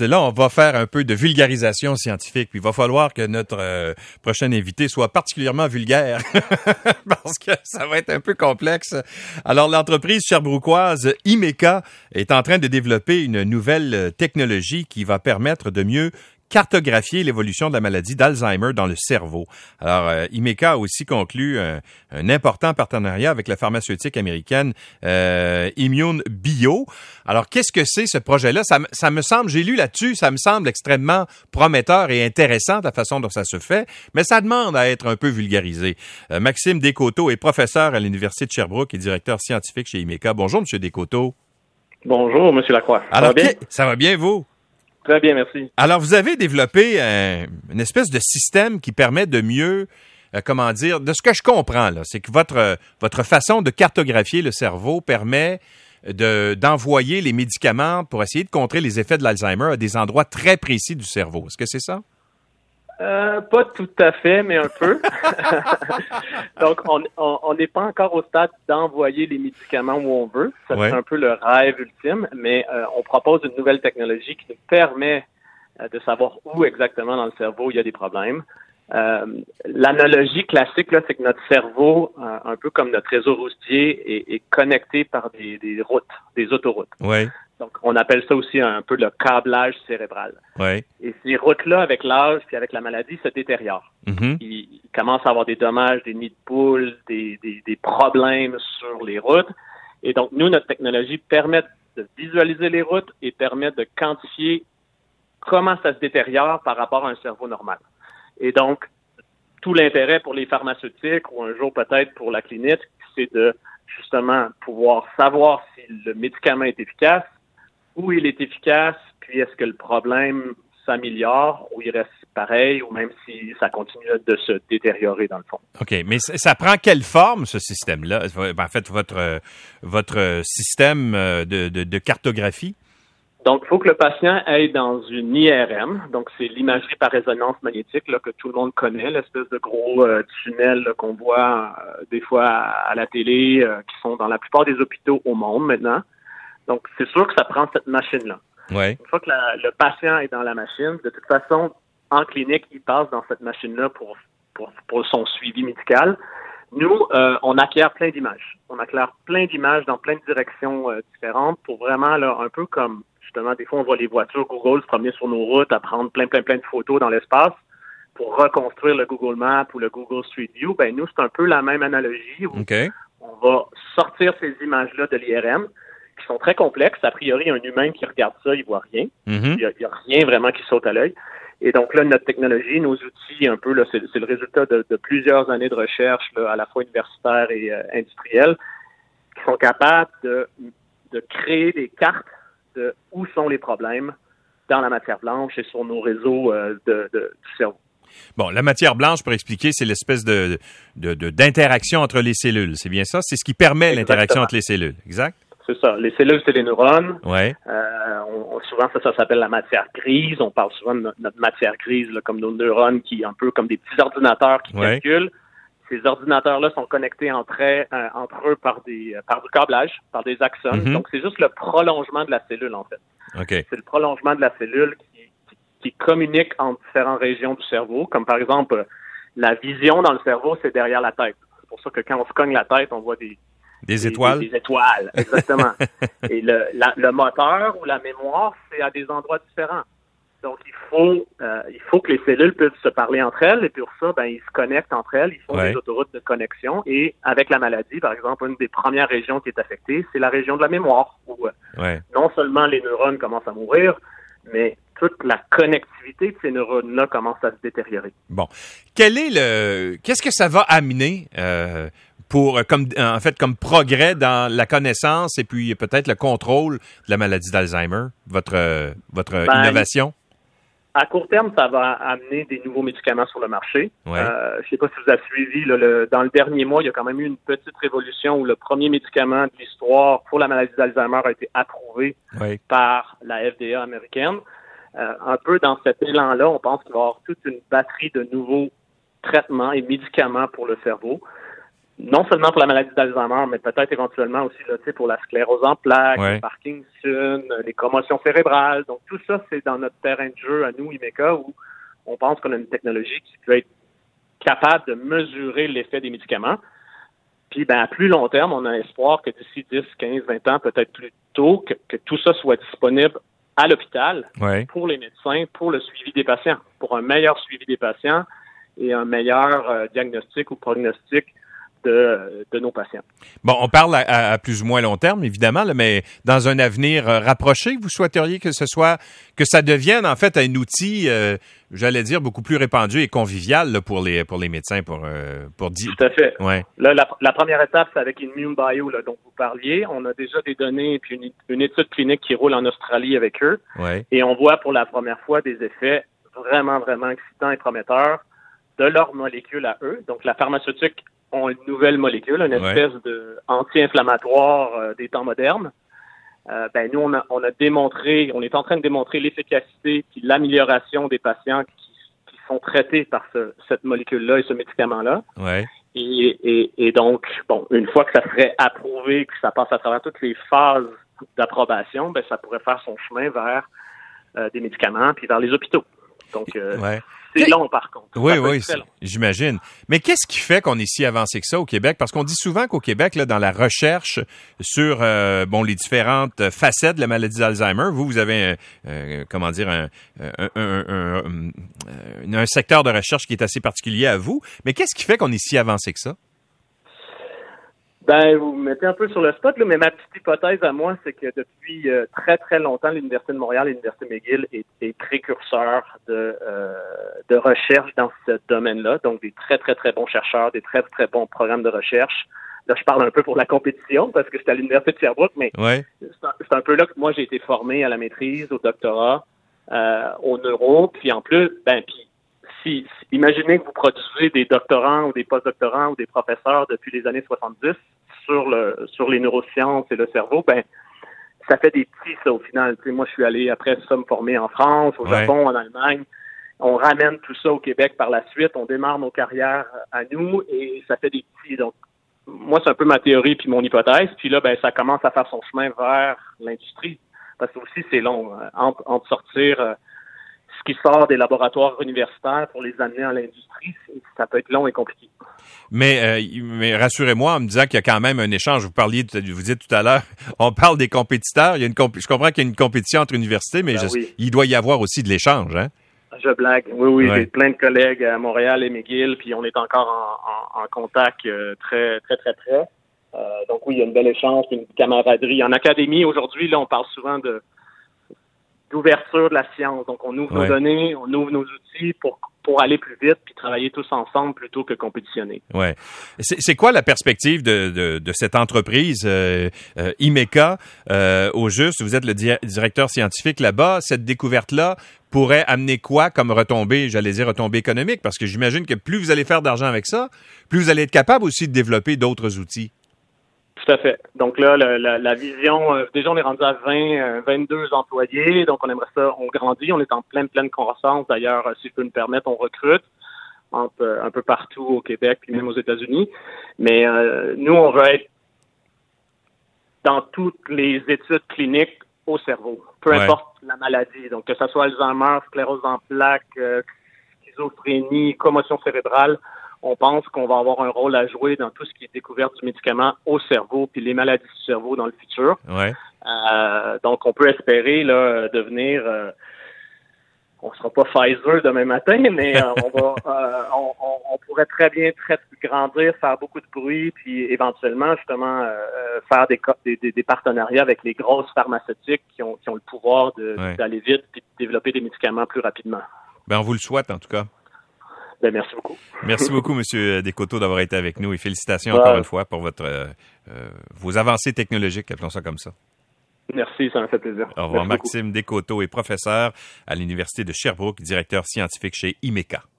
là, on va faire un peu de vulgarisation scientifique. Puis il va falloir que notre prochain invité soit particulièrement vulgaire parce que ça va être un peu complexe. Alors, l'entreprise sherbrookoise Imeka est en train de développer une nouvelle technologie qui va permettre de mieux cartographier l'évolution de la maladie d'Alzheimer dans le cerveau. Alors, Imeka a aussi conclu un important partenariat avec la pharmaceutique américaine Immune Bio. Alors, qu'est-ce que c'est ce projet-là? Ça me semble, j'ai lu là-dessus, ça me semble extrêmement prometteur et intéressant la façon dont ça se fait, mais ça demande à être un peu vulgarisé. Maxime Descoteaux est professeur à l'Université de Sherbrooke et directeur scientifique chez Imeka. Bonjour, M. Descoteaux. Bonjour, M. Lacroix. Alors, ça va bien? Ça va bien, vous? Très bien, merci. Alors, vous avez développé une espèce de système qui permet de mieux, de ce que je comprends, là, c'est que votre façon de cartographier le cerveau permet d'envoyer les médicaments pour essayer de contrer les effets de l'Alzheimer à des endroits très précis du cerveau. Est-ce que c'est ça? Pas tout à fait, mais un peu. Donc, on n'est pas encore au stade d'envoyer les médicaments où on veut. Ça c'est un peu le rêve ultime, mais on propose une nouvelle technologie qui nous permet de savoir où exactement dans le cerveau il y a des problèmes. L'analogie classique, là, c'est que notre cerveau, un peu comme notre réseau routier, est connecté par des routes, des autoroutes. Oui. Donc, on appelle ça aussi un peu le câblage cérébral. Oui. Et ces routes-là, avec l'âge puis avec la maladie, se détériorent. Mm-hmm. Ils commencent à avoir des dommages, des nids de poules, des problèmes sur les routes. Et donc, nous, notre technologie permet de visualiser les routes et permet de quantifier comment ça se détériore par rapport à un cerveau normal. Et donc, tout l'intérêt pour les pharmaceutiques ou un jour peut-être pour la clinique, c'est de justement pouvoir savoir si le médicament est efficace, où il est efficace, puis est-ce que le problème s'améliore ou il reste pareil, ou même si ça continue de se détériorer dans le fond. OK, mais ça prend quelle forme, ce système-là? En fait, votre système de cartographie? Donc, il faut que le patient aille dans une IRM. Donc, c'est l'imagerie par résonance magnétique là, que tout le monde connaît, l'espèce de gros tunnel là, qu'on voit des fois à la télé, qui sont dans la plupart des hôpitaux au monde maintenant. Donc, c'est sûr que ça prend cette machine-là. Ouais. Une fois que le patient est dans la machine, de toute façon, en clinique, il passe dans cette machine-là pour son suivi médical. Nous, on acquiert plein d'images. On acquiert plein d'images dans plein de directions différentes pour vraiment, là, un peu comme, justement, des fois, on voit les voitures Google se promener sur nos routes, à prendre plein de photos dans l'espace pour reconstruire le Google Maps ou le Google Street View. Ben, nous, c'est un peu la même analogie où on va sortir ces images-là de l'IRM qui sont très complexes. A priori, un humain qui regarde ça, il voit rien. Mm-hmm. Il y a rien vraiment qui saute à l'œil. Et donc là, notre technologie, nos outils, un peu, là, c'est le résultat de plusieurs années de recherche, là, à la fois universitaires et industrielles, qui sont capables de créer des cartes de où sont les problèmes dans la matière blanche et sur nos réseaux du cerveau. Bon, la matière blanche, pour expliquer, c'est l'espèce d'interaction entre les cellules. C'est bien ça? C'est ce qui permet l'interaction entre les cellules, exact? C'est ça. Les cellules, c'est les neurones. Ouais. Souvent, ça s'appelle la matière grise. On parle souvent de notre matière grise, là, comme nos neurones, qui un peu comme des petits ordinateurs qui calculent. Ces ordinateurs-là sont connectés entre eux par du câblage, par des axones. Mm-hmm. Donc, c'est juste le prolongement de la cellule, en fait. Okay. C'est le prolongement de la cellule qui communique entre différentes régions du cerveau. Comme par exemple, la vision dans le cerveau, c'est derrière la tête. C'est pour ça que quand on se cogne la tête, on voit des étoiles. Des étoiles, exactement. Et le moteur ou la mémoire, c'est à des endroits différents. Donc, il faut que les cellules puissent se parler entre elles. Et pour ça, ils se connectent entre elles. Ils font des autoroutes de connexion. Et avec la maladie, par exemple, une des premières régions qui est affectée, c'est la région de la mémoire, où non seulement les neurones commencent à mourir, mais toute la connectivité de ces neurones-là commence à se détériorer. Bon. Qu'est-ce que ça va amener comme progrès dans la connaissance et puis peut-être le contrôle de la maladie d'Alzheimer, votre innovation? À court terme, ça va amener des nouveaux médicaments sur le marché. Ouais. Je ne sais pas si vous avez suivi, là, dans le dernier mois, il y a quand même eu une petite révolution où le premier médicament de l'histoire pour la maladie d'Alzheimer a été approuvé par la FDA américaine. Un peu dans cet élan-là, on pense qu'il va y avoir toute une batterie de nouveaux traitements et médicaments pour le cerveau. non seulement pour la maladie d'Alzheimer, mais peut-être éventuellement aussi là, pour la sclérose en plaques, le Parkinson, les commotions cérébrales. Donc tout ça, c'est dans notre terrain de jeu à nous, IMECA, où on pense qu'on a une technologie qui peut être capable de mesurer l'effet des médicaments. Puis à plus long terme, on a espoir que d'ici 10, 15, 20 ans, peut-être plus tôt, que tout ça soit disponible à l'hôpital pour les médecins, pour le suivi des patients, pour un meilleur suivi des patients et un meilleur diagnostic ou prognostic de nos patients. Bon, on parle à plus ou moins long terme, évidemment, là, mais dans un avenir rapproché, vous souhaiteriez que ça devienne en fait un outil, j'allais dire, beaucoup plus répandu et convivial là, pour les médecins, pour dire. Tout à fait. Ouais. Là, la première étape, c'est avec Immune Bio, là, dont vous parliez. On a déjà des données et puis une étude clinique qui roule en Australie avec eux. Ouais. Et on voit pour la première fois des effets vraiment, vraiment excitants et prometteurs de leur molécule à eux. Donc, la pharmaceutique ont une nouvelle molécule, une espèce de anti-inflammatoire des temps modernes. Nous, on a démontré, on est en train de démontrer l'efficacité puis l'amélioration des patients qui sont traités par cette molécule-là et ce médicament-là. Ouais. Et donc, bon, une fois que ça serait approuvé, que ça passe à travers toutes les phases d'approbation, ça pourrait faire son chemin vers des médicaments puis vers les hôpitaux. Donc, c'est long, par contre. Oui, j'imagine. Mais qu'est-ce qui fait qu'on est si avancé que ça au Québec? Parce qu'on dit souvent qu'au Québec, là, dans la recherche sur les différentes facettes de la maladie d'Alzheimer, vous avez un secteur de recherche qui est assez particulier à vous. Mais qu'est-ce qui fait qu'on est si avancé que ça? Vous me mettez un peu sur le spot, là, mais ma petite hypothèse à moi, c'est que depuis très, très longtemps, l'Université de Montréal et l'Université McGill est précurseur de recherche dans ce domaine-là. Donc, des très, très, très bons chercheurs, des très, très bons programmes de recherche. Là, je parle un peu pour la compétition parce que j'étais à l'Université de Sherbrooke, mais c'est un peu là que moi, j'ai été formé à la maîtrise, au doctorat, au neuro. Puis en plus, imaginez que vous produisez des doctorants ou des postdoctorants ou des professeurs depuis les années 70 sur les neurosciences et le cerveau, ça fait des petits, ça, au final. Tu sais, moi, je suis allé, après ça, me former en France, au Japon, en Allemagne. On ramène tout ça au Québec par la suite. On démarre nos carrières à nous et ça fait des petits. Donc, moi, c'est un peu ma théorie puis mon hypothèse. Puis là, ça commence à faire son chemin vers l'industrie. Parce que aussi, c'est long. Entre sortir ce qui sort des laboratoires universitaires pour les amener à l'industrie, ça peut être long et compliqué. Mais rassurez-moi en me disant qu'il y a quand même un échange. Vous dites tout à l'heure, on parle des compétiteurs. Je comprends qu'il y a une compétition entre universités, mais il doit y avoir aussi de l'échange, hein? Je blague. Oui, j'ai plein de collègues à Montréal et McGill, puis on est encore en contact très, très, très, très. Donc oui, il y a une belle échange, une camaraderie. En académie, aujourd'hui, là, on parle souvent d'ouverture de la science. Donc, on ouvre nos données, on ouvre nos outils pour aller plus vite puis travailler tous ensemble plutôt que compétitionner. Ouais. C'est quoi la perspective de cette entreprise IMECA au juste? Vous êtes le directeur scientifique là-bas. Cette découverte-là pourrait amener quoi comme retombée économique? Parce que j'imagine que plus vous allez faire d'argent avec ça, plus vous allez être capable aussi de développer d'autres outils. Tout à fait. Donc là, la vision, déjà on est rendu à 22 employés, donc on aimerait ça, on grandit, on est en pleine croissance. D'ailleurs, si je peux me permettre, on recrute un peu partout au Québec puis même aux États-Unis. Mais nous, on veut être dans toutes les études cliniques au cerveau, peu importe la maladie. Donc que ce soit Alzheimer, sclérose en plaques, schizophrénie, commotion cérébrale. On pense qu'on va avoir un rôle à jouer dans tout ce qui est découverte du médicament au cerveau puis les maladies du cerveau dans le futur. Ouais. Donc, on peut espérer là devenir... on sera pas Pfizer demain matin, mais on pourrait très bien grandir, faire beaucoup de bruit, puis éventuellement, justement, faire des partenariats avec les grosses pharmaceutiques qui ont le pouvoir d'aller vite et de développer des médicaments plus rapidement. On vous le souhaite, en tout cas. Merci beaucoup. Merci beaucoup, M. Descoteaux, d'avoir été avec nous et félicitations encore une fois pour vos avancées technologiques, appelons ça comme ça. Merci, ça m'a fait plaisir. Au revoir. Maxime Descoteaux est professeur à l'Université de Sherbrooke, directeur scientifique chez IMECA.